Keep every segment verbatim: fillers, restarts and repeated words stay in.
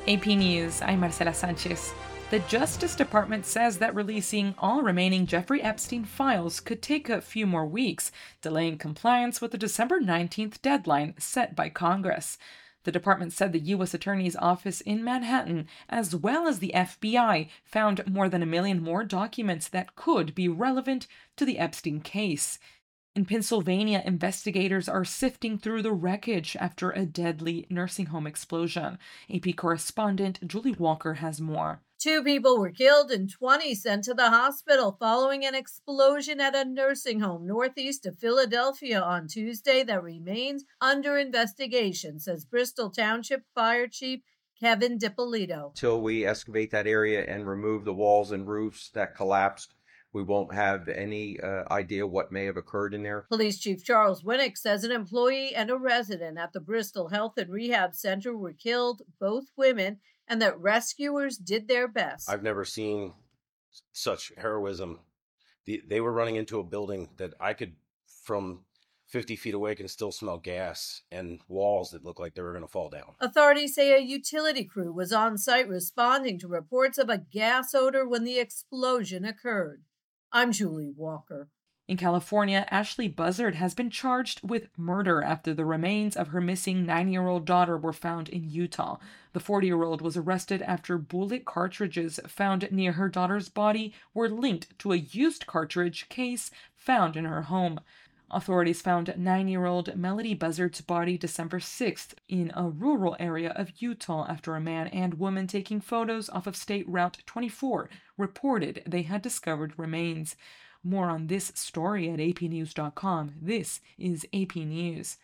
A P News, I'm Marcela Sanchez. The Justice Department says that releasing all remaining Jeffrey Epstein files could take a few more weeks, delaying compliance with the December nineteenth deadline set by Congress. The department said the U S Attorney's Office in Manhattan, as well as the F B I, found more than a million more documents that could be relevant to the Epstein case. In Pennsylvania, investigators are sifting through the wreckage after a deadly nursing home explosion. A P correspondent Julie Walker has more. Two people were killed and twenty sent to the hospital following an explosion at a nursing home northeast of Philadelphia on Tuesday that remains under investigation, says Bristol Township Fire Chief Kevin DiPolito. Till we excavate that area and remove the walls and roofs that collapsed, we won't have any uh, idea what may have occurred in there. Police Chief Charles Winnick says an employee and a resident at the Bristol Health and Rehab Center were killed, both women, and that rescuers did their best. I've never seen such heroism. The, they were running into a building that I could, from fifty feet away, can still smell gas and walls that looked like they were going to fall down. Authorities say a utility crew was on site responding to reports of a gas odor when the explosion occurred. I'm Julie Walker. In California, Ashley Buzzard has been charged with murder after the remains of her missing nine-year-old daughter were found in Utah. The forty-year-old was arrested after bullet cartridges found near her daughter's body were linked to a used cartridge case found in her home. Authorities found nine-year-old Melody Buzzard's body December sixth in a rural area of Utah after a man and woman taking photos off of State Route twenty-four reported they had discovered remains. More on this story at A P news dot com. This is A P News.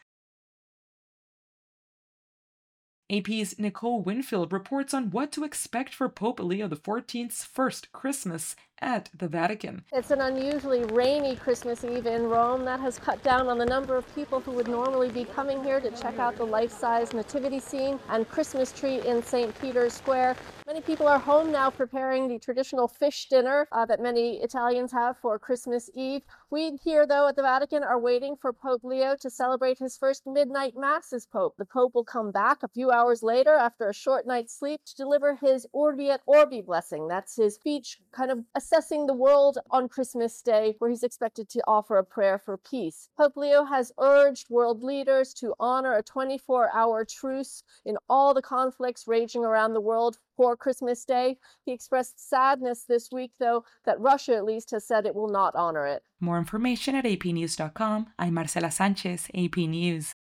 A P's Nicole Winfield reports on what to expect for Pope Leo the fourteenth's first Christmas at the Vatican. It's an unusually rainy Christmas Eve in Rome that has cut down on the number of people who would normally be coming here to check out the life-size nativity scene and Christmas tree in Saint Peter's Square. Many people are home now preparing the traditional fish dinner uh, that many Italians have for Christmas Eve. We here, though, at the Vatican are waiting for Pope Leo to celebrate his first midnight mass as Pope. The Pope will come back a few hours later after a short night's sleep to deliver his Urbi et Orbi blessing. That's his speech kind of assessing the world on Christmas Day, where he's expected to offer a prayer for peace. Pope Leo has urged world leaders to honor a twenty-four hour truce in all the conflicts raging around the world for Christmas Day. He expressed sadness this week, though, that Russia at least has said it will not honor it. More information at A P news dot com. I'm Marcela Sanchez, A P News.